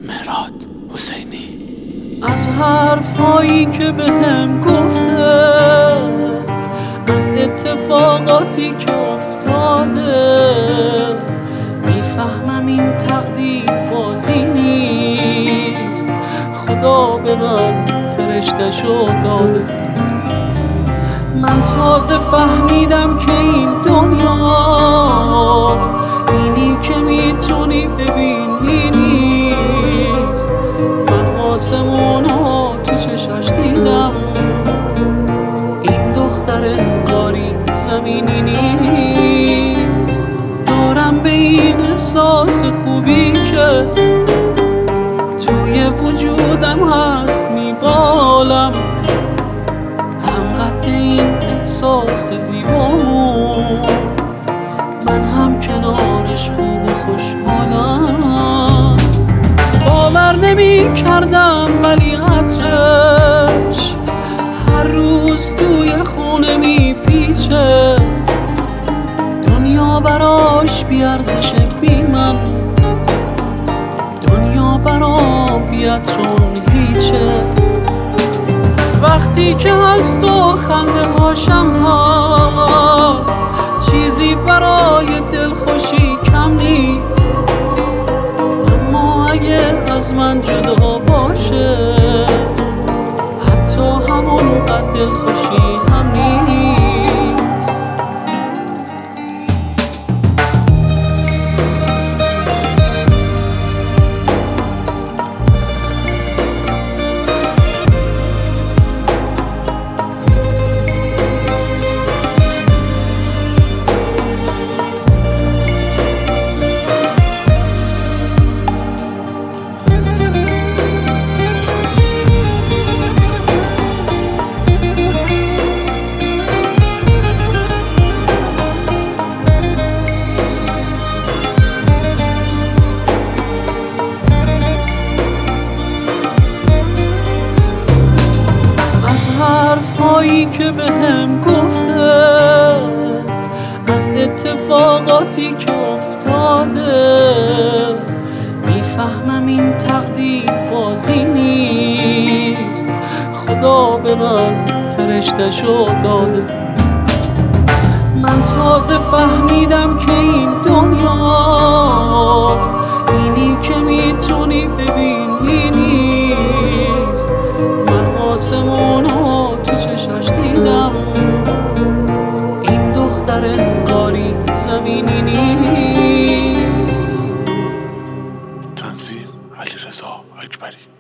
مهراد حسینی. از حرفهایی که بهم گفته، از اتفاقاتی که افتاده، میفهمم این تقدیر بازی نیست، خدا به من فرشته‌شو داده. من تازه فهمیدم که این دنیا اینی که میتونی ببینی نیست. من آسمونا تو چشاش دیدم، این دختر انگاری زمینی نیست. دارم به این احساس خوبی که توی وجودم هست میبالم، همقدر این احساس زیبامون، من هم کنارش خوب و خوشحالم. باور نمی کردم ولی عطرش هر روز توی خونه میپیچه. دنیا براش بیارزشه بی من، دنیا برام بی عطرون هیچه. وقتی که هست و خنده هاشم هست، چیزی برای دلخوشی کم نیست. اما اگه از من جدا باشه، حتی همونقدر دلخوشی هم نیست. از حرفهایی که بهم گفته، از اتفاقاتی که افتاده، میفهمم این تقدیر بازی نیست، خدا به من فرشته‌شو داده. من تازه فهمیدم که این دنیا اینی که میتونی ببینی نیست. من آسمونا تو چشاش دیدم، این دختر انگاری زمینی نیست. تنظیم علیرضا اکبری.